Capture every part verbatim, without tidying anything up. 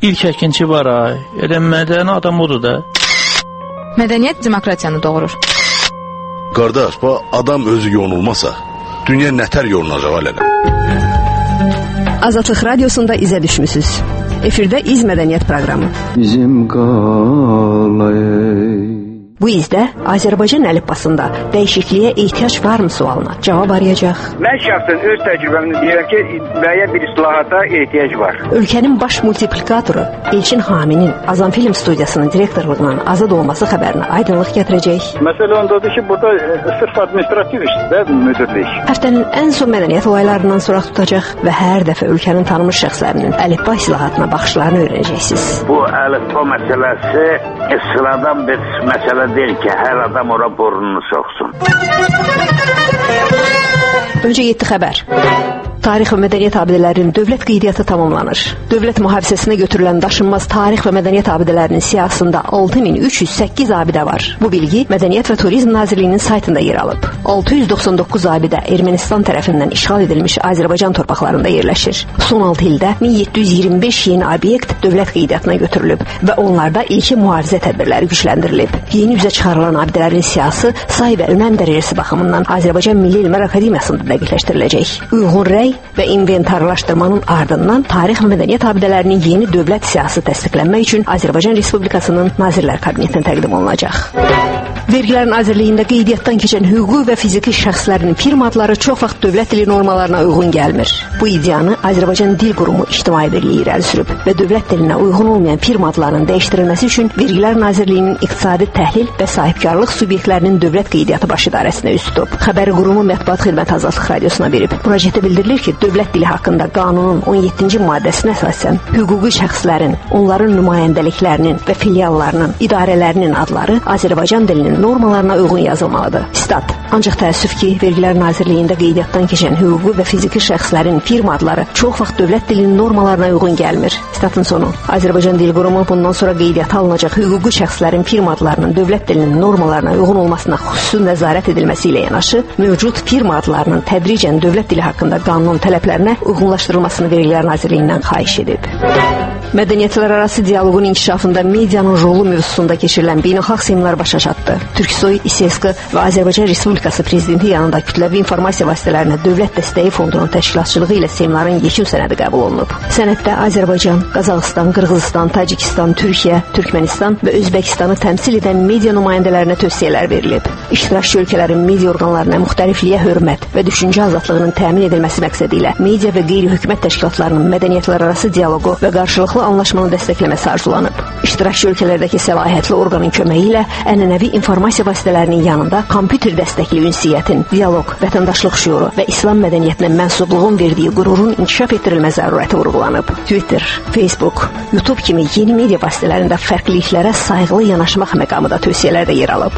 İlk əkinçi var ay. Elə mədəni adam odur da. Mədəniyyət demokratiyanı doğurur. Qardaş, bu adam özü yonulmasa, dünya nətər yolunacaq alələ? Azadlıq Radiosunda izə düşmüsünüz. Efirdə İz Mədəniyyət proqramı. Bizim qalay. Bu izdə Azərbaycan əlifbasında dəyişikliyə ehtiyac varmı sualına cavab arayacaq. Mən şəxsən öz təcrübəmdə deyirəm ki, müəyyən bir islahata ehtiyac var. Ölkənin baş multiplikatoru Elçin Haminin Azam Film Studiyasının direktorluğundan azad olması xəbərinə aydınlıq gətirəcək. Məsələ ondadır ki, burada sırf administrativ işdir, müdürlük. Həftənin ən son mədəniyyət olaylarından soraq tutacaq və hər dəfə ölkənin tanınmış şəxslərinin əlifba islahatına baxışlarını öyrənəcəksiniz. Bu əlifba məsələsi sıradan bir məsələ deyil ki, hər adam ora burnunu soxsun. Öncə yeddi xəbər. Tarix və mədəniyyət abidələrinin dövlət qeydiyyatı tamamlanır. Dövlət mühafizəsinə götürülən daşınmaz tarix və mədəniyyət abidələrinin siyahısında altı min üç yüz səkkiz abidə var. Bu bilgi Mədəniyyət və Turizm Nazirliyinin saytında yer alıb. altı yüz doxsan doqquz abidə Ermənistan tərəfindən işğal edilmiş Azərbaycan torpaqlarında yerləşir. Son altı ildə min yeddi yüz iyirmi beş yeni obyekt dövlət qeydiyyatına götürülüb və onlarda ilki mühafizə tədbirləri gücləndirilib. Yeni üzə çıxarılan abidələrin siyahısı say və önəm dərəcəsi baxımından Azərbaycan Milli Elmlər Akademiyasında dəqiqləşdiriləcək. Uyğun rəy və inventarlaşdırmanın ardından tarix və mədəniyyət abidələrinin yeni dövlət siyahısı təsdiqlənmək üçün Azərbaycan Respublikasının Nazirlər Kabinetinə təqdim olunacaq. Vergilər Nazirliyində qeydiyyatdan keçən hüquqi və fiziki şəxslərin firma adları çox vaxt dövlət dili normalarına uyğun gəlmir. Bu iddianı Azərbaycan Dil Qurumu İctimai Birliyi irəli sürüb və dövlət dilinə uyğun olmayan firma adlarının dəyişdirilməsi üçün Vergilər Nazirliyinin İqtisadi Təhlil və Sahibkarlıq Subyektlərinin Dövlət Qeydiyyatı Baş İdarəsinə üst tutub. Xəbəri qurumu mətbuat xidməti Azadlıq Radiosuna verib. Müraciətdə bildirilir ki, dövlət dili haqqında qanunun on yeddinci maddəsinə əsasən hüquqi şəxslərin, onların nümayəndəliklərinin və filiallarının, idarələrinin adları Azərbaycan dilinin normalarına uyğun yazılmalıdır. Stat. Ancaq təəssüf ki, Vergilər Nazirliyində qeydiyyatdan keçən hüquqi və fiziki şəxslərin firma adları çox vaxt dövlət dilinin normalarına uyğun gəlmir. Statın sonu. Azərbaycan Dil Qurumu bundan sonra qeydiyyata alınacaq hüquqi şəxslərin firma adlarının dövlət dilinin normalarına uyğun olmasına xüsusi nəzarət edilməsi ilə yanaşı, mövcud firma adlarının tədricən dövlət dili haqqında qanun tələblərinə uyğunlaşdırılmasını Vergilər Nazirliyindən xahiş edib. Mədəniyyətlər arası dialoqun inkişafında medianın rolu mövzusunda keçirilən beynəlxalq seminar başa çatdı. Türksoy, İSESKO və Azərbaycan Respublikası Prezidenti yanında kütləvi informasiya vasitələrinə dövlət dəstəyi fondunun təşkilatçılığı ilə seminarın yekun sənədi qəbul olunub. Sənəddə Azərbaycan, Qazaxıstan, Qırğızıstan, Tacikistan, Türkiyə, Türkmənistan və Özbəkistanı təmsil edən media nümayəndələrinə tövsiyələr verilib. İştirakçı ölkələrin media orqanlarına müxtəlifliyə hörmət və düşüncə azadlığının təmin edilməsi məqsədi ilə media və qeyri-hökumət təşkilatlarının mədəniyyətlər arası dialoqu və qarşılıqlı anlaşmanı dəstəkləməsi arzulanıb. İştirakçı ölkələrdəki səlahiyyətli orqanın köməyi ilə ənənəvi informasiya vasitələrinin yanında kompüter dəstəkli ünsiyyətin, dialoq, vətəndaşlıq şüuru və İslam mədəniyyətinə mənsubluğun verdiyi qürurun inkişaf etdirilmə zərurəti vurğulanıb. Twitter, Facebook, YouTube kimi yeni media vasitələrində fərqliliklərə sayğılı yanaşmaq məqamı da tövsiyələrdə yer alıb.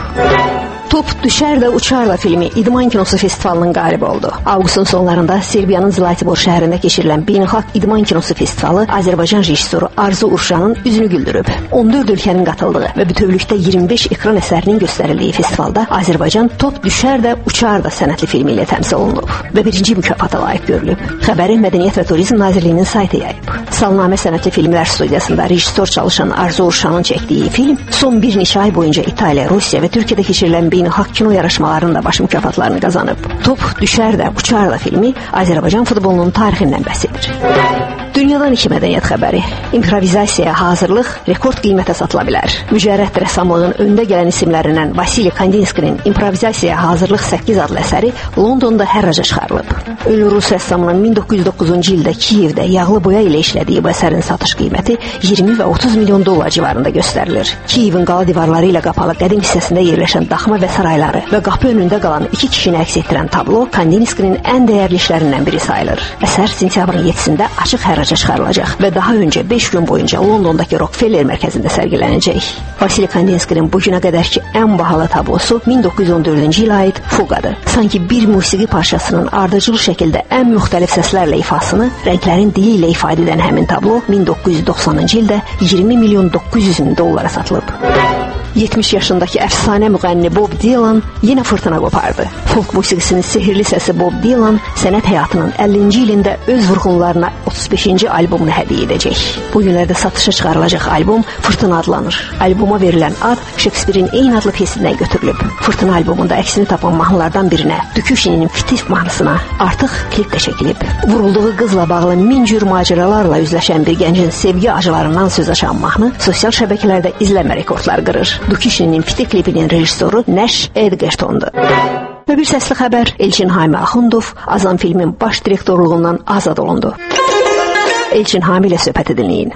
Top Düşər də Uçarla filmi İdman Kinosu Festivalının qalibi oldu. Avqustun sonlarında Serbiyanın Zlatibor şəhərində keçirilən Beynəlxalq İdman Kinosu Festivalı Azərbaycan rejissoru Arzu Urşanın üzünü güldürüb. on dörd ölkənin qatıldığı və bütövlükdə iyirmi beş ekran əsərinin göstərildiyi festivalda Azərbaycan Top Düşər də Uçarla sənətli filmi ilə təmsil olunub və birinci mükafata layiq görülüb. Xəbəri Mədəniyyət və Turizm Nazirliyinin saytı yayıb. Salnamə Sənətli Filmlər Studiyasında rejissor çalışan Arzu Urşanın çəkdiyi film son bir neçə ay boyunca İtaliya, Rusiya və Türkiyədə keçirilən beynəlxalq kino yarışmalarında baş mükafatlarını qazanıb. Top Düşər də Uçar da filmi Azərbaycan futbolunun tarixindən bəhs edir. Dünyadan iki mədəniyyət xəbəri. İmprovizasiyaya hazırlıq rekord qiymətə satıla bilər. Mücərrəd rəssamlığın öndə gələn isimlərindən Vasili Kandinskinin İmprovizasiyaya hazırlıq səkkiz adlı əsəri Londonda hərraca çıxarılıb. Ünlü rus rəssamının min doqquz yüz doqquzuncu ildə Kiyevdə yağlı boya ilə işlədiyi bu əsərin satış qiyməti iyirmi və otuz milyon dollar civarında göstərilir. Kiyevin qala divarları ilə qapalı qədim hissəsində yerləşən daxma və sarayları və qapı önündə qalan iki kişini əks etdirən tablo Kandinskinin ən dəyərli işlərindən biri sayılır. Əsər sentyabrın yeddisində açıq hərraca çıxarılacaq və daha öncə beş gün boyunca Londondakı Rockefeller mərkəzində sərgilənəcək. Vasili Kandinskinin bu günə qədərki ən bahalı tablosu min doqquz yüz on dördüncü ilə aid Fuqadır. Sanki bir musiqi parçasının ardıcıl şəkildə ən müxtəlif səslərlə ifasını rənglərin dili ilə ifadə edən həmin tablo min doqquz yüz doxsanıncı ildə iyirmi milyon doqquz yüz min dollara satılıb. yetmiş yaşındakı əfsanə müğənni Bob Dylan yenə fırtına qopardı. Folk musiqisinin sehirli səsi Bob Dylan sənət həyatının əllinci ilində öz vurğunlarına otuz beşinci albomunu hədiyyə edəcək. Bu günlərdə satışa çıxarılacaq albom Fırtına adlanır. Alboma verilən ad Şekspirin eyni adlı pyesindən götürülüb. Fırtına albomunda əksini tapan mahnılardan birinə, Düküşinin Fitif mahnısına artıq klip də çəkilib. Vurulduğu qızla bağlı min cür macəralarla üzləşən bir gəncin sevgi acılarından söz açan mahnı sosial şəbəkələrdə izlənmə rekordlar qırır. Düküşinin Fitif klipinin rejissoru Nəş Edgertondur. Və bir səsli xəbər, Elçin Hami Axundov Azam filmin baş direktorluğundan azad olundu. Elçin Hami ilə söhbət edinləyin.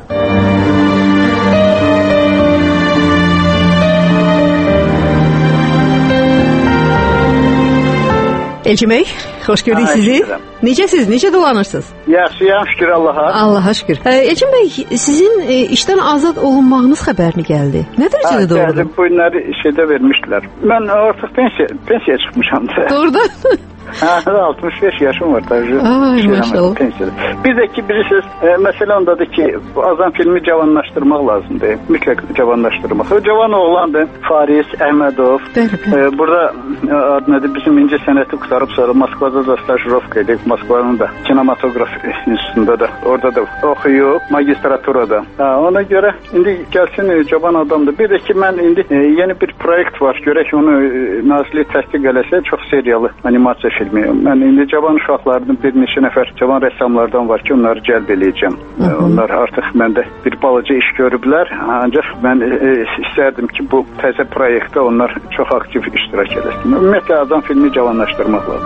Elçin Bey, xoş gördük sizi. Necəsiz, necə dolanırsınız? Yaxşıyam, şükür Allaha. Allaha şükür. Elçin Bey, sizin e, işdən azad olunmağınız xəbərini gəldi. Nə dərəcədə doğrudur? Bu günləri şeydə vermişdilər. Mən artıq pensiya, pensiya çıxmışam. Doğrudan. altmış beş yaşım var tabii. Ay maşallah. Bir de ki bilirsiniz, e, mesele ondadır ki bu Azam filmi cavanlaştırmak lazımdır. Mütləq cavanlaştırmak. O cavan oğlandı. Faris Əhmədov. E, burada e, adı nedir? Bizim ince sənəti qurtarıb sonra Moskvada da stajrovka edik. Moskvanın da kinematograf institutunda da orada da oxuyub magistraturada. Ha, ona göre indi gelsin e, cavan adamdır. Bir de ki ben indi e, yeni bir proyekt var. Görək onu e, nazirlik təsdiq eləsə çox seriyalı animasiya filmi. Mən indi cavan uşaqlardan bir neçə nəfər cavan rəssamlardan var ki, onları cəlb eləyəcəm. Hı -hı. Onlar artıq məndə bir balaca iş görüblər. Ancaq mən e, istərdim ki, bu təzə proyektdə onlar çox aktiv iştirak eləsin. Ümumiyyətlə Azam filmi cavanlaşdırmaq lazım.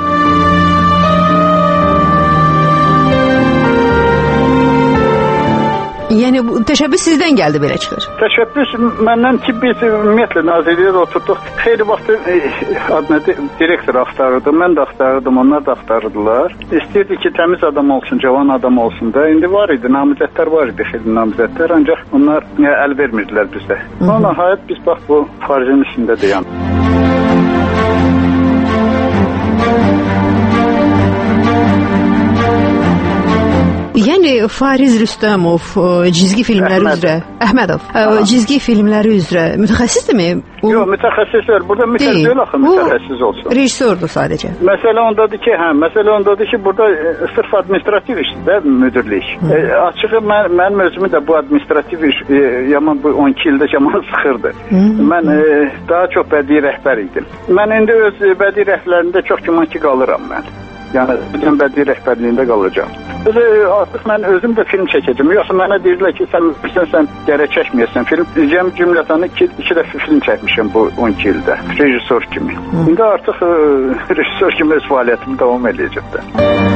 Yəni bu təşəbbüs sizdən gəldi belə çıxır. Təşəbbüs məndən ki, biz ümumiyyətlə nazirliyə də oturduq. Xeyli vaxt e, adını direktor axtarırdı, mən də axtarırdım, onlar da axtarırdılar. İstəyirdi ki, təmiz adam olsun, cavan adam olsun da. İndi var idi, namizədlər var idi, xeyli namizədlər, ancaq onlar e, əl vermirdilər bizdə. Ona nəhayət biz bax bu Farizin içində deyəm. Yəni Fariz Rüstəmov cizgi filmləri Əhməd. üzrə Əhmədov Aha. cizgi filmləri üzrə mütəxəssisdirmi? O... Yox, mütəxəssislər. Burada mütəxəssis deyil axı, mütəxəssis olsun. Rejissordur sadəcə. Məsələ ondadır ki, hə, məsələ ondadır ki, burada e, sırf administrativ işdir, müdürlük. E, açığı mən mənim özümü də bu administrativ iş e, yaman bu on iki ildə yaman sıxırdı. Hı -hı. Mən e, daha çox bədii rəhbər idim. Mən indi öz bədii rəhbərlərində çox güman ki qalıram mən. Yəni bütün bədii rəhbərliyində qalacağam. Özü, artıq mən özüm də film çəkəcəm. Yoxsa mənə deyirlər ki, sən bilsən, sən gərək çəkməyəsən film. Cəm cümlətanı iki, iki dəfə film çəkmişəm bu on iki ildə. Rejissor kimi. Hı. İndi artıq e, rejissor kimi öz fəaliyyətimi davam edəcəm də.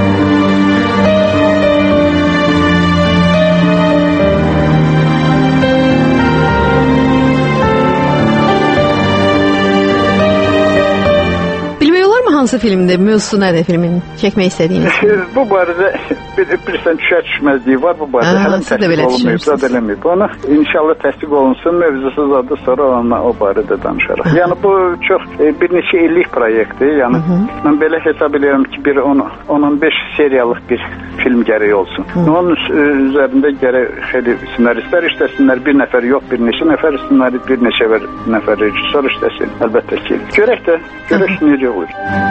Hansı filmdə, mövzusu nədir filmin çəkmək istədiyiniz? Bu barədə bir, bilirsən düşər düşməzliyi var bu barədə. Aa, Hələm təsdiq olunmayıb, zad eləməyib. Ona inşallah təsdiq olunsun, mövzusu zadı sonra ona o barədə danışarıq. Yəni bu çox e, bir neçə illik proyektdir. Yəni Hı -hı. mən belə hesab edirəm ki, bir on on beş seriyalıq bir film gərək olsun. Hı -hı. Onun üzərində gərək xeyli ssenaristlər işləsinlər. Bir nəfər yox, bir neçə nəfər ssenarist, bir neçə nəfər rejissor işləsin. Əlbəttə ki. Görək də, görək necə olur.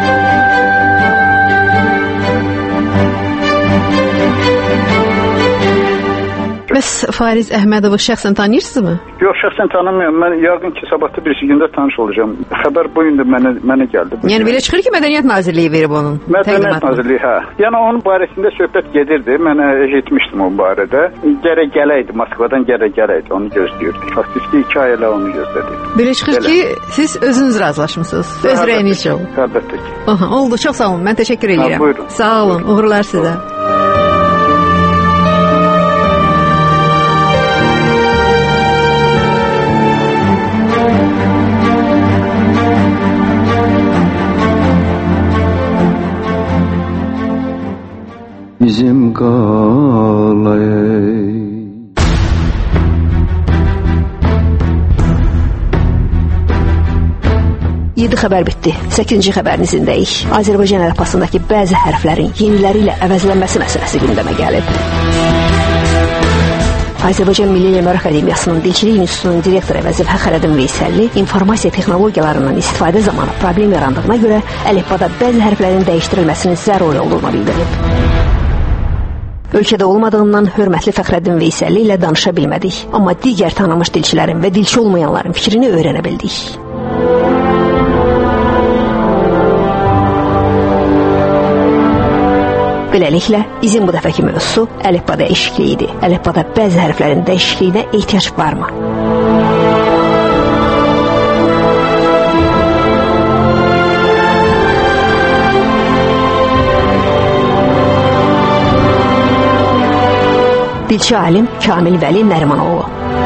Bəs Fariz Əhmədovu şəxsən tanıyırsınızmı? Yox, şəxsən tanımıyorum. Mən yəqin ki, sabahda birisi gündə tanış olacağım. Xəbər bu gün də mənə, mənə gəldi. Yəni belə çıxır ki, Mədəniyyət Nazirliyi verib onun Mədəniyyət Nazirliyi, hə. Yəni onun barəsində söhbət gedirdi. Mən eşitmişdim o barədə. Gərək gələydi, Moskvadan gərək gələydi. Onu gözləyirdik. Faktiki iki ay elə onu gözlədik. Belə çıxır Gələ. ki, siz özünüz razılaşmısınız. Öz rəyinizcə olun. Əlbəttə ki. Aha, oldu, çox sağ olun. Mən təşəkkür edirəm. Ha, buyurun. Sağ olun, uğurlar sizə. Bizim qalay yedi xəbər bitdi. səkkizinci xəbərinizdəyik. Azərbaycan əlifbasındakı bəzi hərflərin yeniləri ilə əvəzlənməsi məsələsi gündəmə gəlib. Azərbaycan Milli Elmlər Akademiyasının Dilçilik İnstitutunun direktoru əvəzi Fəxrəddin Veysəlli informasiya texnologiyalarından istifadə zamanı problem yarandığına görə əlifbada bəzi hərflərin dəyişdirilməsinin zəruri olduğunu bildirib. Ölkədə olmadığından hörmətli Fəxrəddin Veysəlli ilə danışa bilmədik, amma digər tanınmış dilçilərin və dilçi olmayanların fikrini öyrənə bildik. Beləliklə, bizim bu dəfəki mövzusu əlifba dəyişikliyi idi. Əlifbada bəzi hərflərin dəyişikliyinə ehtiyac varmı? Dilçi alim Kamil Vəli Nərimanoğlu.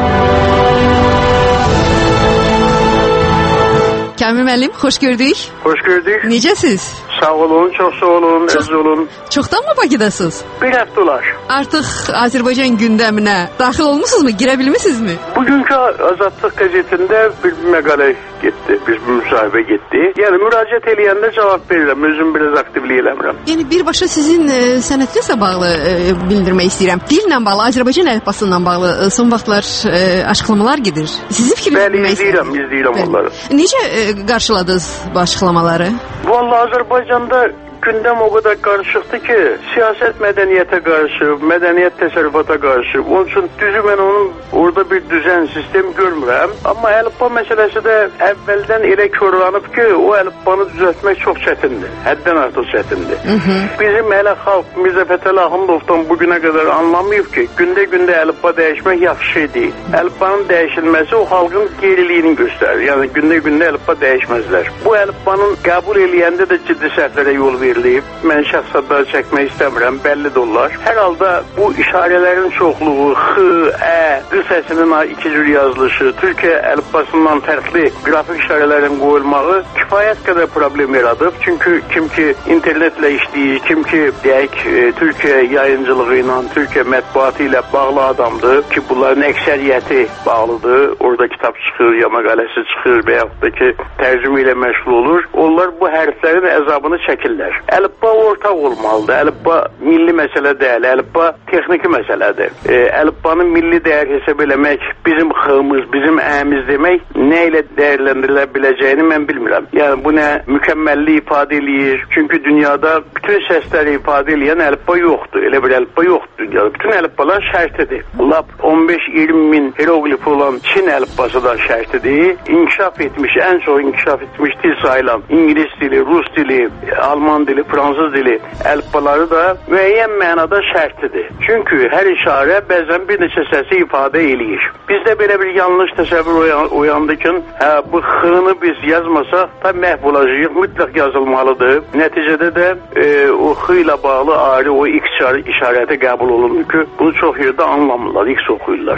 Kamil müəllim, xoş gördük. Xoş gördük. Necəsiz? Sağ olun, çox sağ olun, əziz olun. Çoxdanmı Bakıdasınız? Bir həftə olar. Artıq Azərbaycan gündəminə daxil olmusunuzmu, girə bilmisinizmi? Bugünkü Azadlıq qəzetində bir məqalə getdi, bir müsahibə getdi. Yəni müraciət eləyəndə cavab verirəm, özüm biraz aktivlik eləmirəm. Yəni birbaşa sizin e, sənətinizlə bağlı e, bildirmək istəyirəm. Dillə bağlı, Azərbaycan əlifbasıyla bağlı e, son vaxtlar e, açıqlamalar gedir. Sizin fikriniz Bəli, izləyirəm, izləyirəm onları. Necə e, qarşıladınız bu açıqlamaları? Vallahi Azərbaycanda gündəm o qədər qarışıqdır ki, siyasət mədəniyyətə qarşı, mədəniyyət təsərrüfata qarşı. Onun üçün düzü mən onun orada bir düzən sistem görmürəm. Amma əlifba məsələsi də əvvəldən elə körlanıb ki, o əlifbanı düzəltmək çox çətindir. Həddən artıq çətindir. Hı -hı. Bizim hələ xalq Mirzə Fətəli Axundovdan bugünə qədər anlamayıb ki, gündə-gündə əlifba dəyişmək yaxşı şey deyil. Əlifbanın dəyişilməsi o xalqın geriliyini göstərir. Yəni gündə-gündə əlifba dəyişməzlər. Bu əlifbanın qəbul eləyəndə də ciddi səhvlərə yol verir. Mən şəxs adları çəkmək istəmirəm, bəlli də onlar. Hər halda bu işarələrin çoxluğu, x, ə, q səsinin iki cür yazılışı, Türkiyə əlifbasından fərqli qrafik işarələrin qoyulmağı kifayət qədər problem yaradıb. Çünki kim ki internetlə işləyir, kim ki deyək Türkiyə yayıncılığı ilə, Türkiyə mətbuatı ilə bağlı adamdır ki, bunların əksəriyyəti bağlıdır. Orada kitab çıxır, ya məqaləsi çıxır və yaxud da ki tərcümə ilə məşğul olur. Onlar bu hərflərin əzabını çəkirlər. Əlifba ortaq olmalıdır. Əlifba milli məsələ deyil. Əlifba texniki məsələdir. E, əlifbanın milli dəyər hesab eləmək, bizim xığımız, bizim əyimiz demək nə ilə dəyərləndirilə biləcəyini mən bilmirəm. Yəni bu nə mükəmməllik ifadə eləyir. Çünki dünyada bütün səsləri ifadə eləyən əlifba yoxdur. Elə bir əlifba yoxdur dünyada. Bütün əlifbalar şərtidir. Lap on beş iyirmi min hieroqlifi olan Çin əlifbası da şərtidir. İnkişaf etmiş, ən çox inkişaf etmiş dil sayılan İngilis dili, Rus dili, Alman dili, Fransız dili əlifbaları da müəyyən mənada şərtidir. Çünki hər işarə bəzən bir neçə səsi ifadə eləyir. Bizdə belə bir yanlış təsəvvür oyandı ki, hə, bu xığını biz yazmasaq da məhv olacağıq, mütləq yazılmalıdır. Nəticədə də e, o x ilə bağlı ayrı o x işarəti qəbul olunur ki, bunu çox yerdə anlamırlar, x oxuyurlar.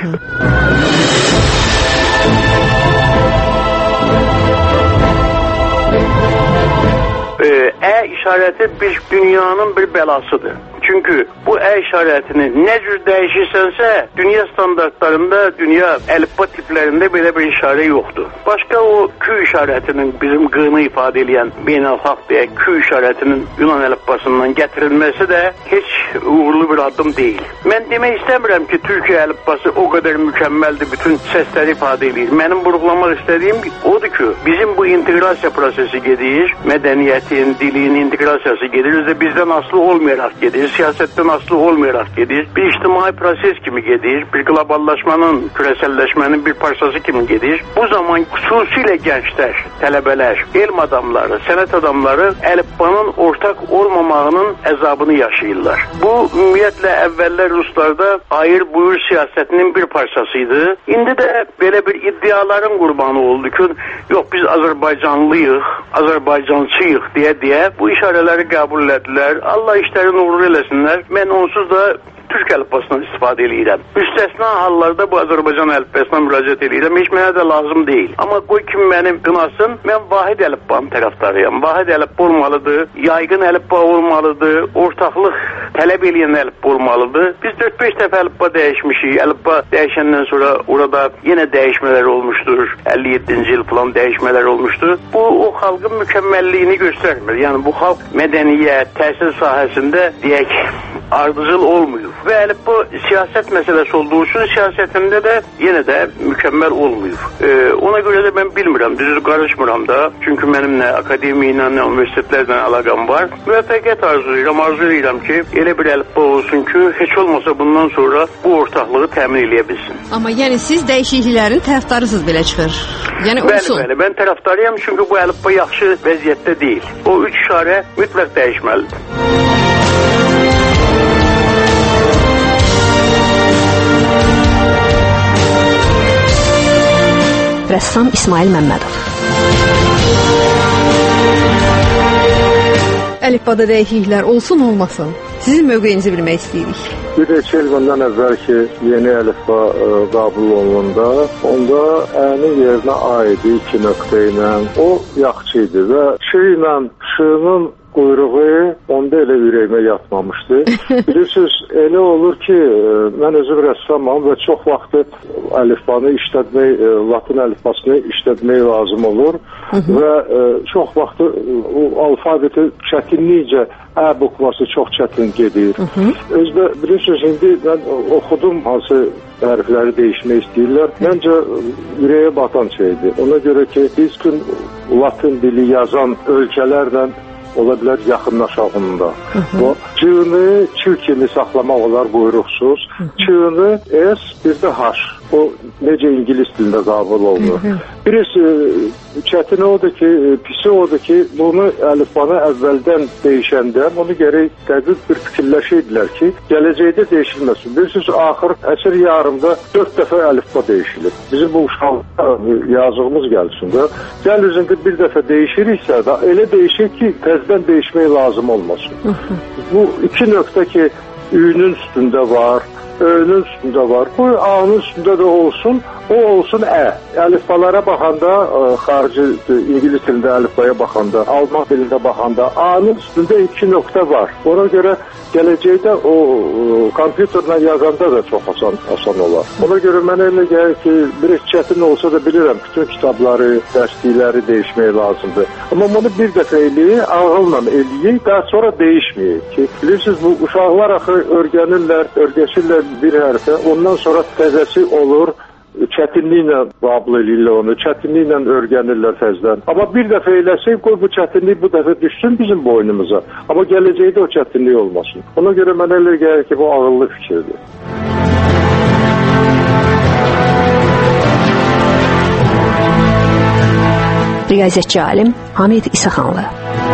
Ə işarəti bir dünyanın bir bəlasıdır. Çünki bu ə işarətini nə cür dəyişirsənsə, dünya standartlarında, dünya əlifba tiplərində belə bir işarə yoxdur. Başqa o Q işarətinin bizim qını ifadə edən beynəlxalq deyək, Q işarətinin Yunan əlifbasından gətirilməsi də heç uğurlu bir addım deyil. Mən demək istəmirəm ki, Türkiyə əlifbası o qədər mükəmməldir, bütün səsləri ifadə edir. Mənim vurğulamaq istədiyim odur ki, bizim bu inteqrasiya prosesi gedir, mədəniyyətin, dilin inteqrasiyası gedir, özdə bizdən asılı olmayaraq gedir, siyasətdən asılı olmayaraq gedir, bir ictimai proses kimi gedir, bir qloballaşmanın, küresəlləşmənin bir parçası kimi gedir. Bu zaman xüsusilə gənclər, tələbələr, elm adamları, sənət adamları əlifbanın ortaq olmamağının əzabını yaşayırlar. Bu, ümumiyyətlə, əvvəllər Ruslarda ayır-buyur siyasətinin bir parçasıydı. İndi də belə bir iddiaların qurbanı oldu ki, yox, biz Azərbaycanlıyıq, Azərbaycancıyıq deyə-deyə bu işarələri qəbul edilər. Allah işlərini uğurlu eləsinlər. Mən onsuz da Türk əlifbasından istifadə edirəm. Müstəsna hallarda bu Azərbaycan əlifbasına müraciət edirəm. Heç mənə də lazım deyil. Amma qoy kim mənim qınasın, mən vahid əlifbanın tərəfdarıyam. Vahid əlifba olmalıdır, yaygın əlifba olmalıdır, ortaqlıq tələb edən əlifba olmalıdır. Biz dörd beş dəfə əlifba dəyişmişik. Əlifba dəyişəndən sonra orada yenə dəyişmələr olmuşdur. əlli yeddinci il falan dəyişmələr olmuşdur. Bu, o xalqın mükəmməlliyini göstərmir. Yəni bu xalq mədəniyyət, təhsil sahəsində deyək, ardıcıl olmuyor. Və əlifba siyasət məsələsi olduğu üçün siyasətində də yenə də mükəmməl olmuyor. E, ona görə də mən bilmirəm, düzdür qarışmıram da. Çünki mənim nə akademiya ilə, nə universitetlərlə əlaqəm var. Müvəffəqiyyət arzulayıram, arzulayıram ki, elə bir əlifba olsun ki, heç olmasa bundan sonra bu ortaqlığı təmin eləyə bilsin. Amma yəni siz dəyişikliklərin tərəfdarısınız belə çıxır. Yəni bəli, olsun. Bəli, mən tərəfdarıyam çünki bu əlifba yaxşı vəziyyətdə deyil. O üç işarə mütləq dəyişməlidir. Rəssam İsmail Məmmədov. Əlifbada dəyişikliklər olsun, olmasın. Sizin mövqeyinizi bilmək istəyirik. Bir neçə il bundan əvvəl ki, yeni əlifba e, qəbul olunanda, onda ənin yerinə aid iki nöqtə ilə o yaxşı idi və ç ilə ş-nın quyruğu onda elə ürəyimə yatmamışdı. Bilirsiniz, elə olur ki, mən özüm rəssamam və çox vaxtı əlifbanı işlətmək, latin əlifbasını işlətmək lazım olur. Hı -hı. Və e, çox vaxtı o alfabeti çətinlikcə ə bukvası çox çətin gedir. Hı -hı. Özdə bilirsiniz, indi mən oxudum hansı hərfləri dəyişmək istəyirlər. Məncə ürəyə batan şeydir. Ona görə ki, biz gün latin dili yazan ölkələrlə ola bilər yaxınlaşağında. O c-ni ç kimi saxlamaq olar buyruqsuz. Ç-ni s, bir də h. O necə ingilis dilində qəbul olunur. Birisi çətin odur ki, pisi odur ki, bunu əlifbanı əvvəldən dəyişəndə bunu gərək dəqiq bir fikirləşəydilər ki, gələcəkdə dəyişilməsin. Bilirsiniz, axır əsr yarımda dörd dəfə əlifba dəyişilib. Bizim bu uşaqlara yazığımız gəlsin də. Gəl üzündə bir dəfə dəyişiriksə də elə dəyişir ki, təzdən dəyişmək lazım olmasın. Bu iki nöqtə ki, ü-nün üstündə var, ö-nün üstündə var. Bu a-nın üstündə də olsun, o olsun ə. Əlifbalara baxanda, xarici ingilis dilində əlifbaya baxanda, alman dilində baxanda a-nın üstündə iki nöqtə var. Ona görə gələcəkdə o kompüterlə yazanda da çox asan, asan olar. Ona görə mənə elə gəlir ki, bir çətin olsa da bilirəm, bütün kitabları, dərslikləri dəyişmək lazımdır. Amma bunu bir dəfə eləyik, ağılla eləyik, daha sonra dəyişməyik ki, bilirsiniz, bu uşaqlar axı örgənirlər, örgəşirlər bir hərfə, ondan sonra təzəsi olur, çətinliklə qəbul edirlər onu, çətinliklə örgənirlər təzdən. Amma bir dəfə eləsək, qoy bu çətinlik bu dəfə düşsün bizim boynumuza. Amma gələcəkdə o çətinlik olmasın. Ona görə mənə elə gəlir ki, bu ağıllı fikirdir. Riyaziyyatçı alim Hamid İsaxanlı.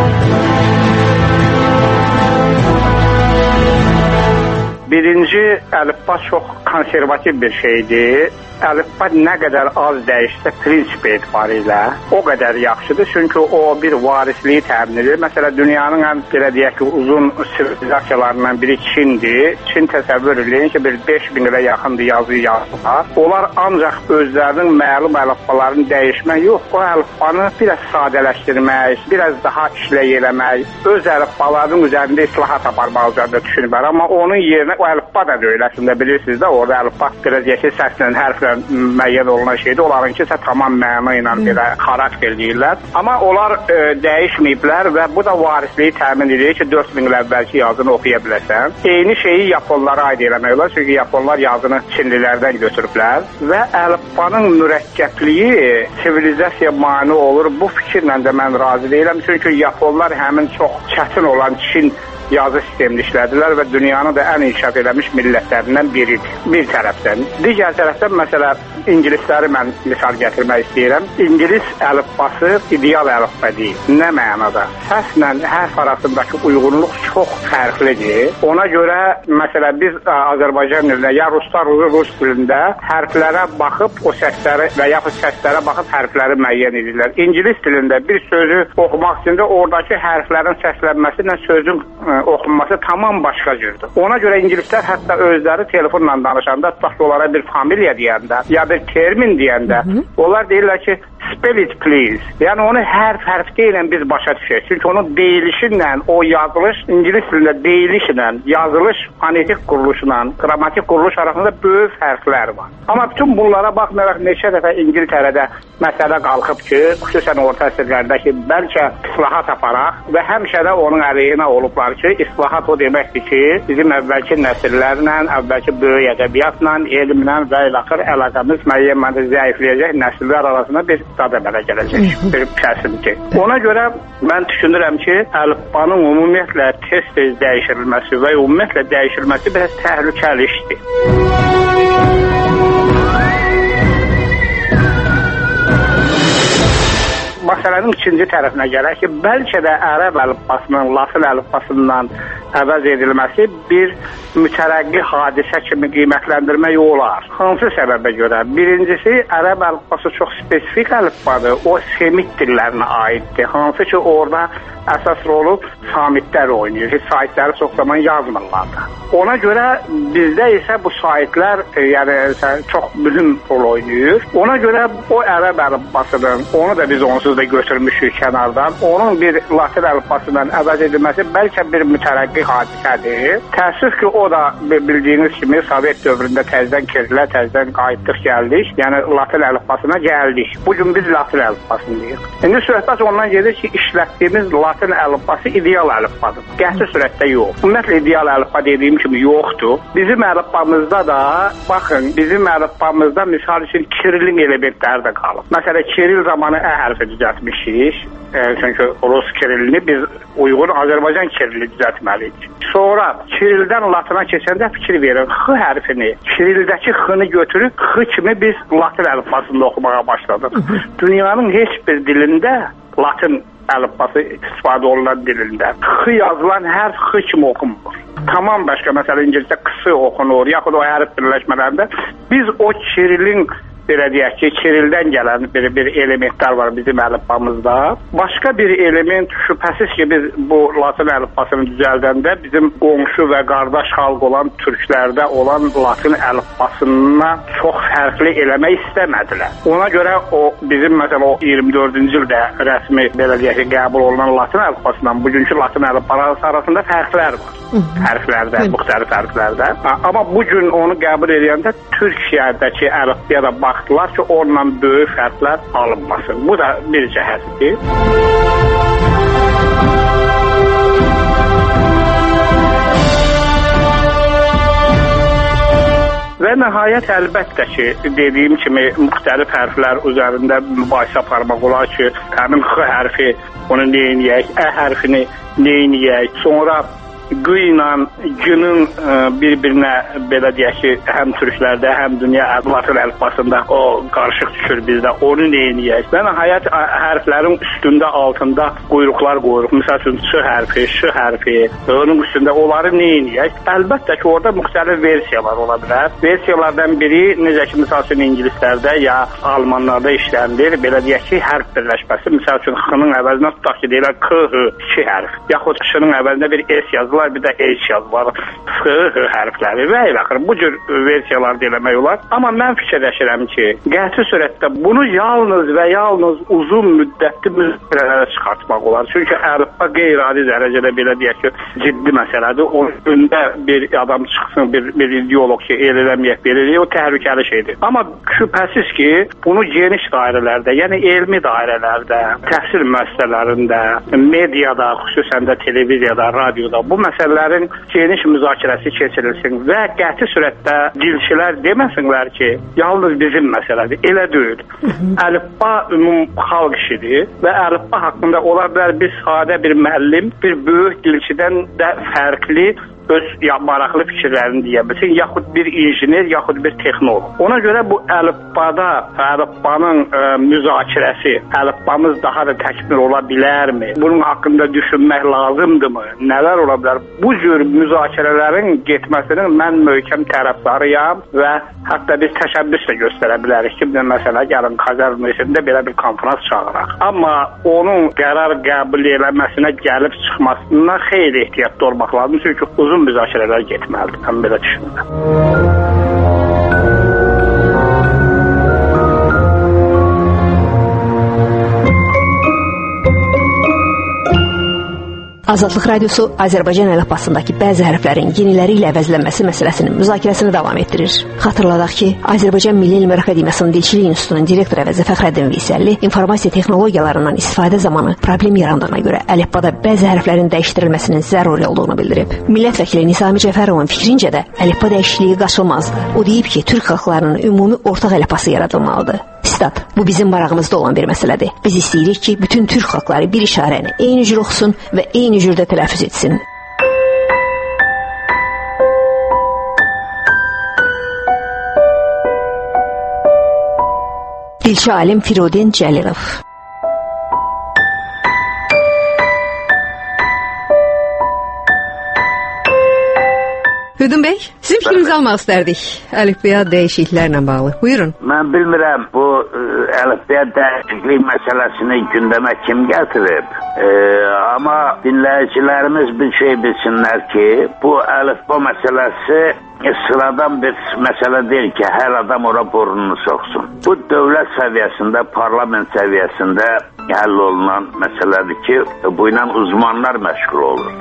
Birinci, əlifba çox konservativ bir şeydir. Əlifba nə qədər az dəyişsə prinsip etibarilə o qədər yaxşıdır. Çünki o bir varisliyi təmin edir. Məsələn, dünyanın ən belə deyək ki, uzun sivilizasiyalarından biri Çindir. Çin təsəvvür edin ki, bir beş min ilə yaxındır yazı yazılar. Onlar ancaq özlərinin məlum əlifbalarını dəyişmək yox, o əlifbanı biraz sadələşdirmək, biraz daha işləy eləmək, öz əlifbalarının üzərində islahat aparmaq üzərində düşünürlər. Amma onun yerinə o əlifba da deyil, əslində bilirsiniz də, orada əlifba biraz yeşil səslə, hərflə müəyyən olunan şeydir. Onlarınki isə tamam məna ilə belə xarakter deyirlər. Amma onlar e, dəyişməyiblər və bu da varisliyi təmin edir ki, dörd min il əvvəlki yazını oxuya biləsən. Eyni şeyi yaponlara aid eləmək olar. Çünki yaponlar yazını çinlilərdən götürüblər və əlifbanın mürəkkəbliyi sivilizasiya mane olur. Bu fikirlə də mən razı deyiləm. Çünki yaponlar həmin çox çətin olan Çin yazı sistemini işlədilər və dünyanı da ən inkişaf eləmiş millətlərindən biridir. Bir tərəfdən. Digər tərəfdən, məsələ, ingilisləri mən misal gətirmək istəyirəm. İngilis əlifbası ideal əlifba deyil. Nə mənada? Səslə hərf arasındakı uyğunluq çox fərqlidir. Ona görə, məsələ, biz Azərbaycan dilində, ya ruslar rus dilində hərflərə baxıb o səsləri və yaxud səslərə baxıb hərfləri müəyyən edirlər. İngilis dilində bir sözü oxumaq üçün də oradakı hərflərin səslənməsi ilə sözün oxunması tamam başqa cürdür. Ona görə ingilislər hətta özləri telefonla danışanda, tutaq ki, onlara bir familiya deyəndə, ya bir termin deyəndə, Hı -hı. onlar deyirlər ki, spell it please. Yəni onu hərf hərf deyilən biz başa düşək. Çünki onun deyilişi ilə o yazılış, ingilis dilində deyiliş ilə yazılış fonetik quruluşla, qrammatik quruluş arasında böyük fərqlər var. Amma bütün bunlara baxmayaraq neçə dəfə İngiltərədə məsələ qalxıb ki, xüsusən orta əsrlərdə ki, bəlkə islahat aparaq və həmişə də onun əleyhinə olublar ki, islahat o deməkdir ki, bizim əvvəlki nəsillərlə, əvvəlki böyük ədəbiyyatla, elmlə və ilaxır əlaqəmiz müəyyən mənada zəifləyəcək, nəsillər arasında bir da belə gələcək, bir kəsinti. Ona görə mən düşünürəm ki, əlifbanın ümumiyyətlə tez-tez dəyişilməsi və ümumiyyətlə dəyişilməsi biraz təhlükəli işdir. Məsələnin ikinci tərəfinə gələk ki, bəlkə də ərəb əlifbasının, latin əlifbasından əvəz edilməsi bir mütərəqqi hadisə kimi qiymətləndirmək olar. Hansı səbəbə görə? Birincisi, ərəb əlifbası çox spesifik əlifbadır. O semit dillərinə aiddir. Hansı ki, orada əsas rolu samitlər oynayır. Heç saitləri çox zaman yazmırlar da. Ona görə bizdə isə bu saitlər e, yəni çox mühüm rol oynayır. Ona görə o ərəb əlifbasının, onu da biz onsuz da götürmüşük kənardan. Onun bir latin əlifbasından əvəz edilməsi bəlkə bir mütərəqqi hadisədir. Təəssüf ki, o da bildiyiniz kimi Sovet dövründə təzədən kirilə, təzədən qayıtdıq, gəldik. Yəni latin əlifbasına gəldik. Bugün biz latin əlifbasındayıq. İndi söhbət ondan gedir ki, işlətdiyimiz latin əlifbası ideal əlifbadır. Qəti surətdə yox. Ümumiyyətlə ideal əlifba dediyim kimi yoxdur. Bizim əlifbamızda da, baxın, bizim əlifbamızda misal üçün Kirillin elementləri də qalıb. Məsələn, Kirill zamanı ə hərfi düzəltmişik. E, çünki Rus Kirillini biz uyğun Azərbaycan Kirillini düzəltməliyik. Sonra Kirilldən Latina keçəndə fikir verin, X hərfini, Kirildəki X-ni götürüb X kimi biz latin əlifbasında oxumağa başladıq. Dünyanın heç bir dilində latin əlifbası istifadə olunan dilində X yazılan hərf X kimi oxunmur. Tamam başqa, məsələn, İngilizcə qısı oxunur, yaxud o hərf birləşmələrində biz o Kirillin, belə deyək ki, Kirildən gələn bir, bir elementlər var bizim əlifbamızda. Başqa bir element şübhəsiz ki, biz bu latin əlifbasını düzəldəndə bizim qonşu və qardaş xalq olan türklərdə olan latin əlifbasından çox fərqli eləmək istəmədilər. Ona görə o bizim məsələn o iyirmi dördüncü ildə rəsmi belə deyək ki, qəbul olunan latin əlifbasından bugünkü latin əlifbası arasında fərqlər var. Hərflərdə, müxtəlif hərflərdə. Amma bu gün onu qəbul edəndə Türkiyədəki əlifbaya da baxdılar ki, onunla böyük fərqlər alınmasın. Bu da bir cəhətdir. Və nəhayət əlbəttə ki, dediyim kimi müxtəlif hərflər üzərində mübahisə aparmaq olar ki, həmin X hərfi onu neyiniyək, Ə hərfini neyiniyək, sonra G ilə G-nin bir-birinə belə deyək ki, həm türklərdə, həm dünya latin əlifbasında o qarışıq düşür bizdə. Onu neyiniyək? Və nəhayət hərflərin üstündə, altında quyruqlar qoyuruq. Məsəl üçün Ç hərfi, Ş hərfi, onun üstündə onları neyiniyək? Əlbəttə ki, orada müxtəlif versiyalar ola bilər. Versiyalardan biri, necə ki, məsəl üçün ingilislərdə ya almanlarda işlənilir, belə deyək ki, hərf birləşməsi. Məsəl üçün X-nın əvəzinə tutaq ki, deyirlər K, H, iki hərf. Yaxud Ş-nın əvəzində bir S yazılır, bir də H yazılar, F, H hərfləri və ilaxır. Bu cür versiyalar demək olar. Amma mən fikirləşirəm ki, qəti surətdə bunu yalnız və yalnız uzun müddətli müzakirələrə çıxartmaq olar. Çünki əlifba qeyri-adi dərəcədə belə deyək ki, ciddi məsələdir. Onun önündə bir adam çıxsın, bir, bir ideolog ki, el eləməyək, belə deyək, o təhlükəli şeydir. Amma şübhəsiz ki, bunu geniş dairələrdə, yəni elmi dairələrdə, təhsil müəssisələrində, mediada, xüsusən də televiziyada, radioda bu məsələlərin geniş müzakirəsi keçirilsin və qəti surətdə dilçilər deməsinlər ki, yalnız bizim məsələdir. Elə deyil. Əlifba ümum xalq işidir və əlifba haqqında ola bilər bir sadə bir müəllim, bir böyük dilçidən də fərqli öz ya, maraqlı fikirlərini deyə bilsin, yaxud bir injiner, yaxud bir texnoloq. Ona görə bu əlifbada, əlifbanın ə, müzakirəsi, əlifbamız daha da təkmil ola bilərmi? Bunun haqqında düşünmək lazımdırmı? Nələr ola bilər? Bu cür müzakirələrin getməsinin mən möhkəm tərəfdarıyam və hətta biz təşəbbüs də göstərə bilərik ki, məsələn, gəlin Xəzər Universitetində belə bir konferans çağıraq. Amma onun qərar qəbul eləməsinə gəlib çıxmasından xeyli ehtiyatlı olmaq lazım, çünki uzun müzakirələr getməlidir. Mən belə düşünürəm. Azadlıq Radiosu Azərbaycan əlifbasındakı bəzi hərflərin yeniləri ilə əvəzlənməsi məsələsinin müzakirəsini davam etdirir. Xatırladaq ki, Azərbaycan Milli Elmlər Akademiyasının Dilçilik İnstitutunun direktor əvəzi Fəxrəddin Veysəlli informasiya texnologiyalarından istifadə zamanı problem yarandığına görə əlifbada bəzi hərflərin dəyişdirilməsinin zəruri olduğunu bildirib. Millət vəkili Nisami Cəfərovun fikrincə də əlifba dəyişikliyi qaçılmazdır. O deyib ki, Türk xalqlarının ümumi ortaq əlifbası yaradılmalıdır. Sitat, bu bizim marağımızda olan bir məsələdir. Biz istəyirik ki, bütün Türk xalqları bir işarəni eyni cür oxusun və eyni cürdə tələffüz etsin. Dilçi alim Firudin Cəlilov. Hüdün Bey, sizin fikrinizi almaq istərdik əlifbeya dəyişikliklərlə bağlı. Buyurun. Mən bilmirəm bu ə, əlifbeya dəyişiklik məsələsini gündəmə kim gətirib. E, amma dinləyicilərimiz bir şey bilsinlər ki, bu əlifba məsələsi sıradan bir məsələ deyil ki, hər adam ora burnunu soxsun. Bu dövlət səviyyəsində, parlament səviyyəsində həll olunan məsələdir ki, bu ilə uzmanlar məşğul olur.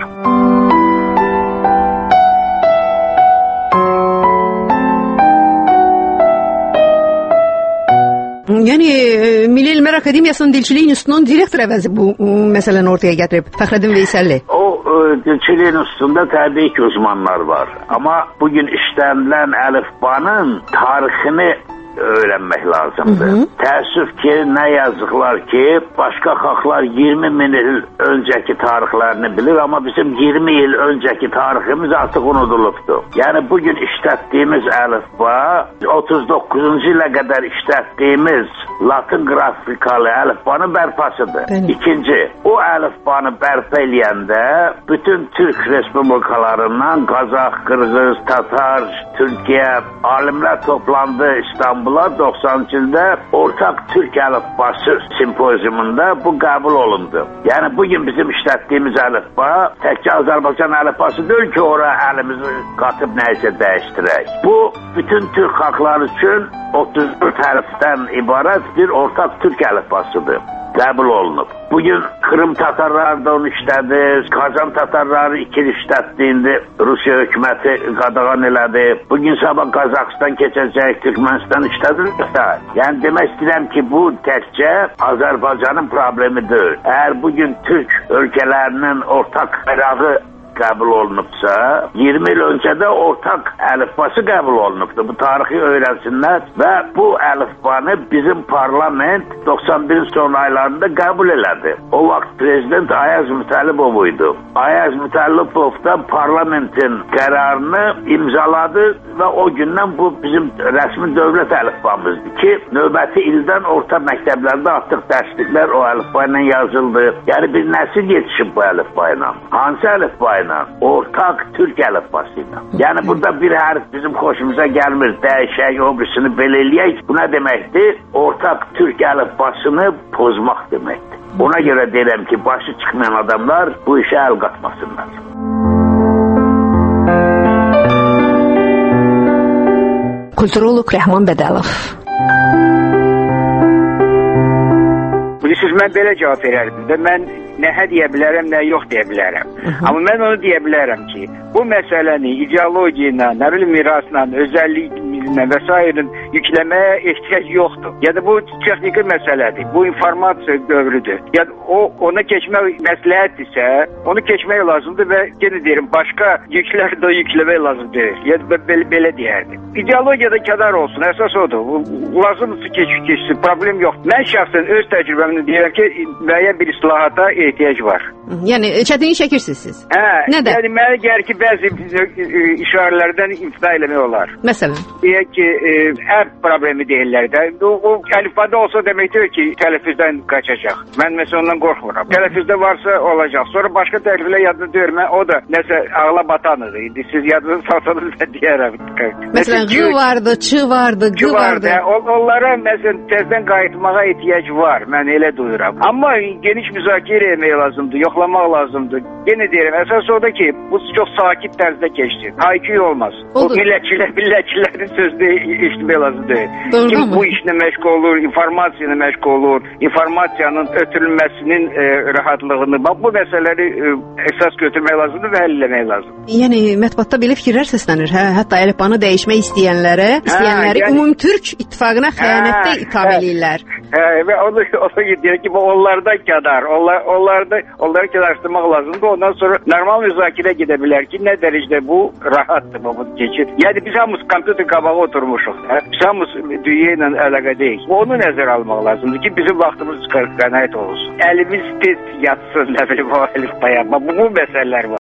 Yəni Milli Elmlər Akademiyasının Dilçilik İnstitutunun direktor əvəzi bu məsələni ortaya gətirib, Fəxrəddin Veysəlli. O e, Dilçilik İnstitutunda təbii ki uzmanlar var. Amma bugün işlənilən əlifbanın tarixini öyrənmək lazımdır. Hı -hı. Təəssüf ki, nə yazıqlar ki, başqa xalqlar iyirmi min il öncəki tarixlərini bilir, amma bizim iyirmi il öncəki tariximiz artıq unudulubdur. Yəni bugün işlətdiyimiz əlifba otuz doqquzuncu ilə qədər işlətdiyimiz Latin qrafikalı əlifbanın bərpasıdır. Bəli. İkinci, o əlifbanı bərpa eləyəndə bütün Türk respublikalarından Qazax, Qırğız, Tatar, Türkiyə alimlər toplandı İstanbul doxsanıncı ildə ortaq Türk əlifbası simpoziumunda bu qəbul olundu. Yəni bugün bizim işlətdiyimiz əlifba təkcə Azərbaycan əlifbası deyil ki, ora əlimizi qatıb nəyisə dəyişdirək. Bu bütün Türk xalqları üçün otuz dörd hərfdən ibarət bir ortaq Türk əlifbasıdır. Qəbul olunub. Bugün Kırım Tatarları da onu işlədi, Kazan Tatarları ikili işlətdiyində Rusiya hökuməti qadağan elədi. Bugün sabah Qazaxıstan keçəcək, Türkmənistan işlədir. Yəni demək istəyirəm ki, bu təkcə Azərbaycanın problemidir. Əgər bugün Türk ölkələrinin ortaq bayrağı qəbul olunubsa, iyirmi il öncə də ortaq əlifbası qəbul olunubdur. Bu tarixi öyrənsinlər və bu əlifbanı bizim parlament doxsan birinci son aylarında qəbul elədi. O vaxt prezident Ayaz Mütəllibov idi. Ayaz Mütəllibov da parlamentin qərarını imzaladı və o gündən bu bizim rəsmi dövlət əlifbamızdır ki, növbəti ildən orta məktəblərdə artıq dərsliklər o əlifba ilə yazıldı. Yəni bir nəsil yetişib bu əlifba ilə. Hansı əlifba ilə? Ortaq Türk əlifbası ilə. Yəni burada bir hərf bizim xoşumuza gəlmir, dəyişək, o birisini belə eləyək. Bu nə deməkdir? Ortaq Türk əlifbasını pozmaq deməkdir. Ona görə deyirəm ki, başı çıxmayan adamlar bu işə əl qatmasınlar. Kulturolog Rəhman Bədəlov. Bilirsiniz, mən belə cavab verərdim də mən nə hə deyə bilərəm, nə yox deyə bilərəm. Hı -hı. Amma mən onu deyə bilərəm ki, bu məsələni ideologiya ilə, nə bilim mirasla, özəlliklə və s. yükləməyə ehtiyac yoxdur. Ya da bu texniki məsələdir, bu informasiya dövrüdür. Ya da o ona keçmək məsləhətdirsə, onu keçmək lazımdır və yenə deyirəm, başqa yüklər də yükləmək lazım deyil. Ya da belə, belə deyərdim. İdeologiyada kədar olsun, əsas odur. Lazımdır ki, keçsin, problem yoxdur. Mən şəxsən öz təcrübəmlə deyirəm ki, müəyyən bir islahata ehtiyac var. Yəni çətinlik çəkirsiniz siz? Hə, nədə? Yəni mənə gəlir ki, bəzi işarələrdən imtina eləmək olar. Məsələn? Deyək ki, ə problemi deyirlər də. O, o əlifbada olsa deməkdir ki, tələffüzdən qaçacaq. Mən məsələn ondan qorxmuram. Tələffüzdə varsa olacaq. Sonra başqa təriflər yadda deyir, mən o da nəsə ağla batanıdır. İndi siz yadınızı salsanız da deyərəm. Məsələn, qı vardı, çı vardı, qı vardı. Onlara məsələn təzdən qayıtmağa ehtiyac var. Mən elə duyuram. Amma geniş müzakirə etmək lazımdır. Yox, saxlamaq lazımdır. Yenə deyirəm, əsas odur ki, bu çox sakit tərzdə keçsin. Hayküy olmaz. O millətçilər, millətçilərin sözünü eşitmək lazımdır. Kim bu işlə məşğul olur, informasiya ilə məşğul olur, informasiyanın ötürülməsinin e, rahatlığını, bax bu məsələləri e, əsas götürmək lazımdır və həll etmək lazımdır. Yəni mətbuatda belə fikirlər səslənir, hə? Hətta əlifbanı dəyişmək istəyənlərə, istəyənləri hə, yəni, Ümumtürk İttifaqına xəyanətdə hə, itham hə, eləyirlər. Hə, və onu, onu deyir ki, bu onlardan kədar, onlar, onlarda, onları kədarlaşdırmaq lazımdır. Ondan sonra normal müzakirə gedə bilər ki, nə dərəcədə bu rahatdır, bu keçir. Yəni biz hamımız kompüter qabağı oturmuşuq, hə? Biz hamımız dünya ilə əlaqədəyik. Onu nəzərə almaq lazımdır ki, bizim vaxtımız qənaət olsun. Əlimiz tez yatsın, nə bilim, o əlifbaya. Bu, bu məsələlər var.